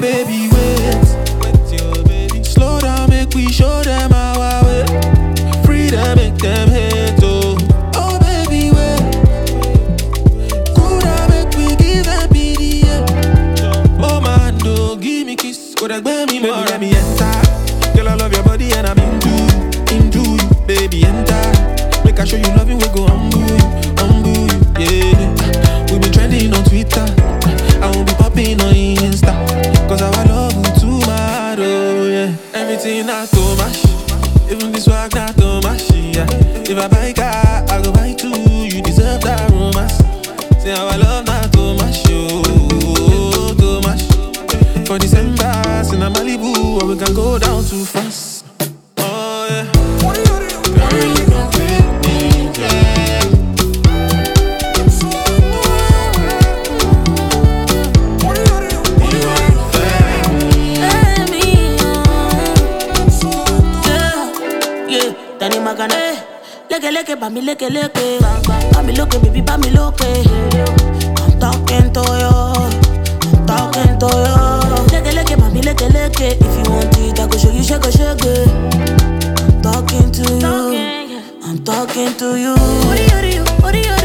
baby, wait. Slow down, make we show them our way. Free them, make them hate, oh. Oh, baby, wait. Could I make we give them PDA? Oh, man, do give me kiss. Could I gbé mi more? Let me enter. Girl, I love your body and I'm into you, baby, enter. Make I show you loving, we go humble you, yeah. We been trending on Twitter, I won't be popping on Insta, cause our love will too mad, oh yeah. Everything not too much, even this work not too much, yeah. If I buy car, I go buy two, you deserve that romance. Say our love not too much, oh, too much. For December, in a Malibu, or we can go down too fast, oh yeah. Girl, you complete me, yeah. Tani magana, leke, pa mi leke. Pa mi loke, baby, pa mi loke. I'm talking to you. Leke, pa mi leke. If you want it, I go show you, shake it. I'm talking to you. What do you